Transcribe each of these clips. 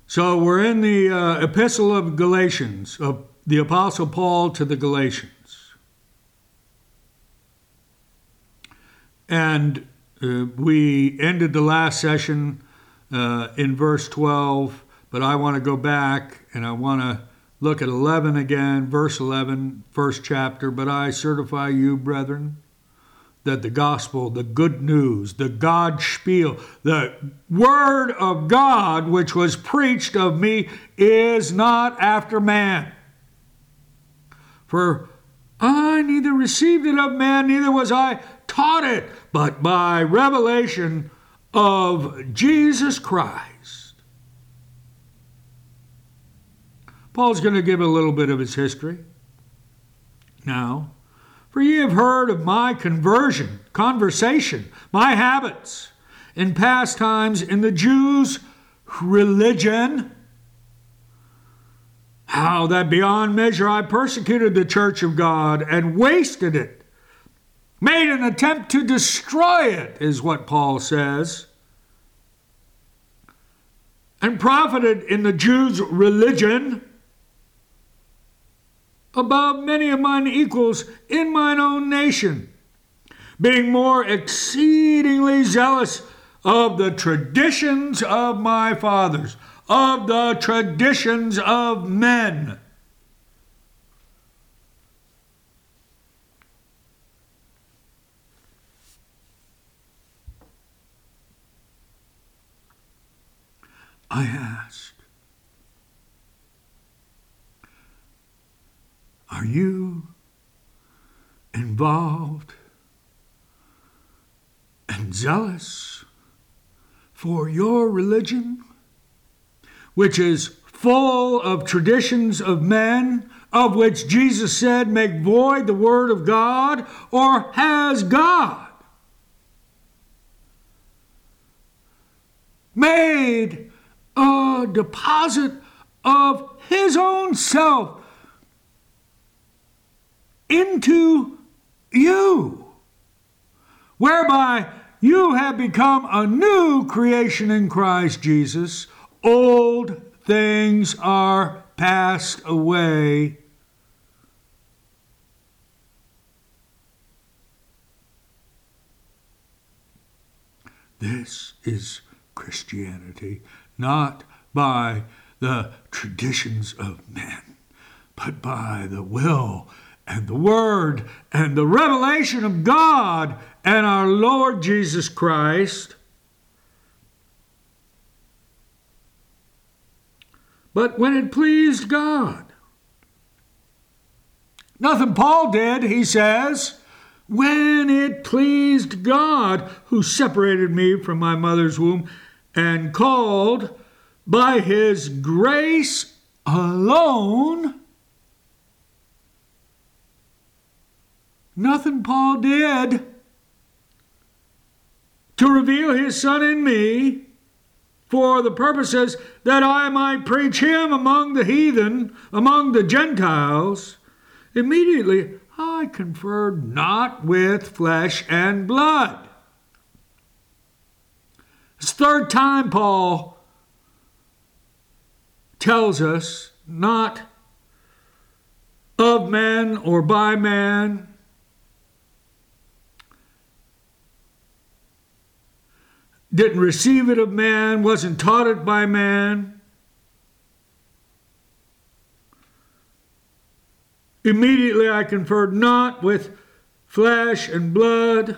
So we're in the Epistle of Galatians, of the Apostle Paul to the Galatians. And we ended the last session in verse 12, but I want to go back and I want to look at 11 again, verse 11, first chapter. But I certify you, brethren, that the gospel, the good news, the God spiel, the word of God which was preached of me is not after man. For I neither received it of man, neither was I taught it, but by revelation of Jesus Christ. Paul's going to give a little bit of his history now. For ye have heard of my conversation, my habits, in past times in the Jews' religion, how that beyond measure I persecuted the church of God and wasted it, made an attempt to destroy it, is what Paul says, and profited in the Jews' religion above many of mine equals in mine own nation, being more exceedingly zealous of the traditions of my fathers, of the traditions of men. I ask, are you involved and zealous for your religion, which is full of traditions of men, of which Jesus said, make void the word of God? Or has God made a deposit of his own self into you, whereby you have become a new creation in Christ Jesus? Old things are passed away. This is Christianity, not by the traditions of men, but by the will and the word and the revelation of God and our Lord Jesus Christ. But when it pleased God, nothing Paul did, he says, when it pleased God, who separated me from my mother's womb and called by his grace alone. Nothing Paul did to reveal his Son in me for the purposes that I might preach him among the heathen, among the Gentiles. Immediately I conferred not with flesh and blood. It's the third time Paul tells us, not of man or by man, didn't receive it of man, wasn't taught it by man. Immediately I conferred not with flesh and blood.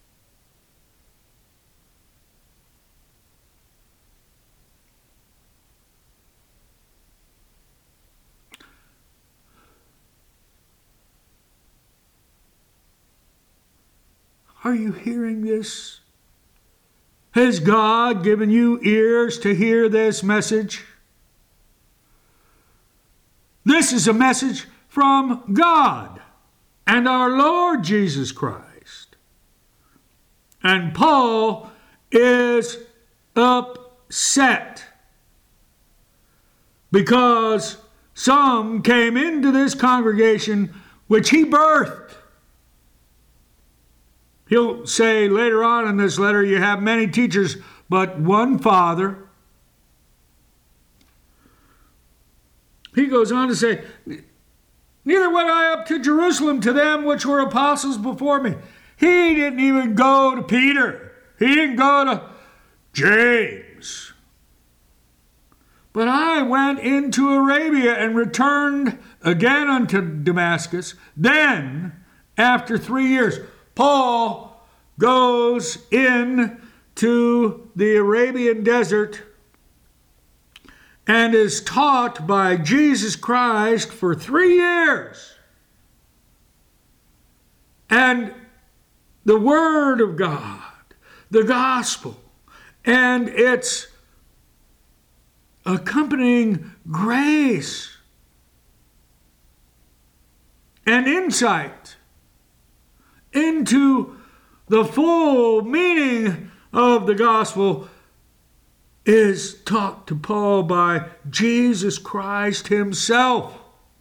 Are you hearing this? Has God given you ears to hear this message? This is a message from God and our Lord Jesus Christ. And Paul is upset because some came into this congregation which he birthed. He'll say later on in this letter, you have many teachers, but one Father. He goes on to say, neither went I up to Jerusalem to them which were apostles before me. He didn't even go to Peter. He didn't go to James. But I went into Arabia and returned again unto Damascus. Then, after 3 years, Paul goes in to the Arabian desert and is taught by Jesus Christ for 3 years. And the Word of God, the gospel, and its accompanying grace and insight into the full meaning of the gospel is taught to Paul by Jesus Christ himself.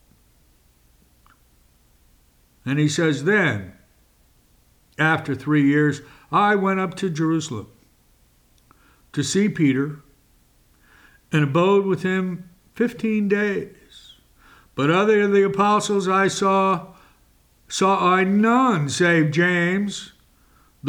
And he says, then, after 3 years, I went up to Jerusalem to see Peter and abode with him 15 days. But other than the apostles I saw I none save James, the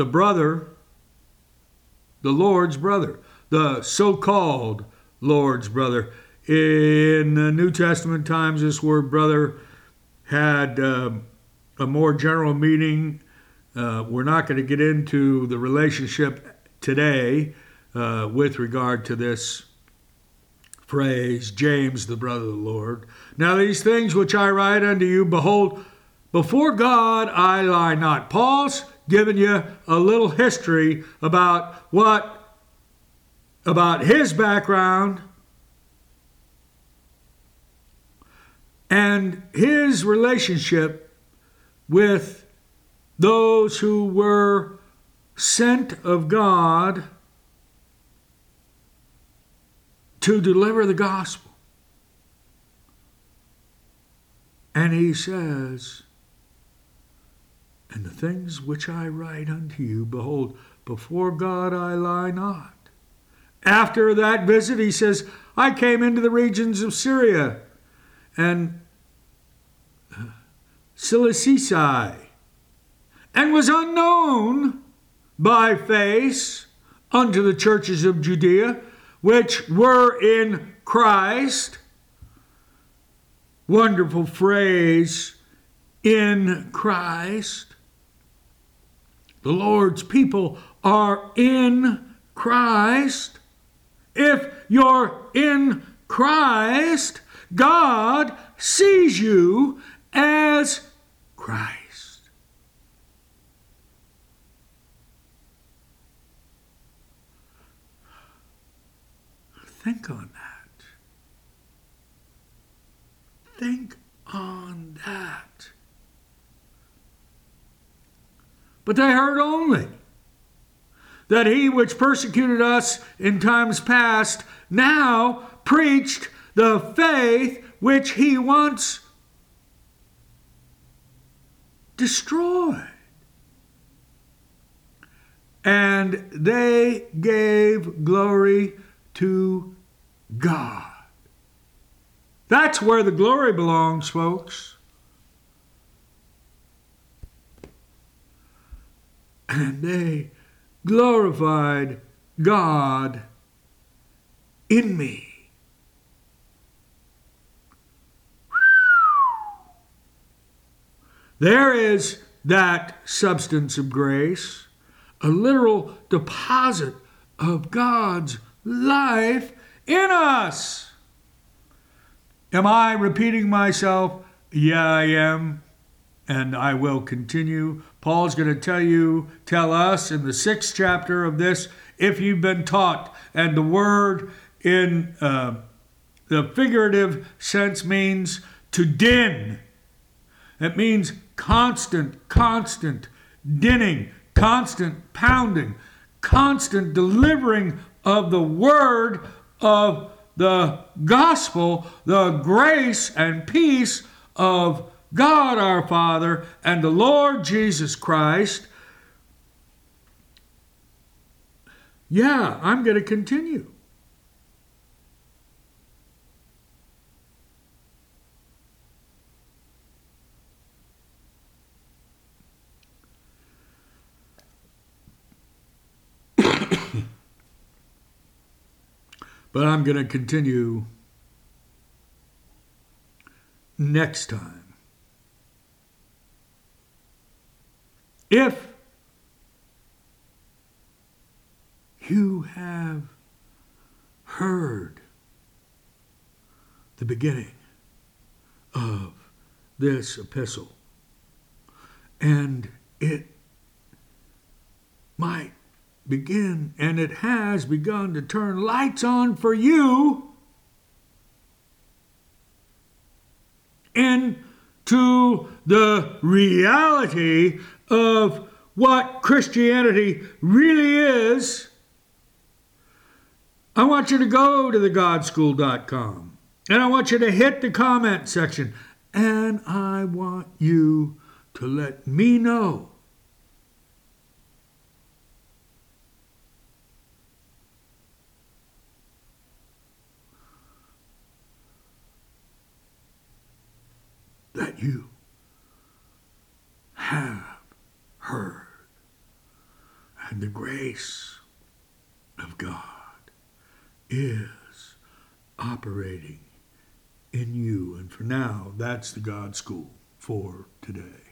Lord's brother, the so-called Lord's brother. In the New Testament times, this word brother had a more general meaning. We're not going to get into the relationship today with regard to this phrase, James, the brother of the Lord. Now these things which I write unto you, behold, before God I lie not. Paul's given you a little history about his background and his relationship with those who were sent of God to deliver the gospel. And he says, and the things which I write unto you, behold, before God I lie not. After that visit, he says, I came into the regions of Syria and Cilicia, and was unknown by face unto the churches of Judea, which were in Christ. Wonderful phrase, in Christ. The Lord's people are in Christ. If you're in Christ, God sees you as Christ. Think on that. Think on that. But they heard only that he which persecuted us in times past now preached the faith which he once destroyed. And they gave glory to God. That's where the glory belongs, folks. And they glorified God in me. There is that substance of grace, a literal deposit of God's life in us. Am I repeating myself? Yeah, I am. And I will continue. Paul's going to tell us in the 6th chapter of this, if you've been taught, and the word in the figurative sense means to din. It means constant dinning, constant pounding, constant delivering of the word of the gospel, the grace and peace of God our Father and the Lord Jesus Christ. Yeah, I'm going to continue. But I'm going to continue next time. If you have heard the beginning of this epistle, and it might begin, and it has begun to turn lights on for you into the reality of what Christianity really is, I want you to go to thegodschool.com and I want you to hit the comment section, and I want you to let me know that you have heard, and the grace of God is operating in you. And for now, that's the God School for today.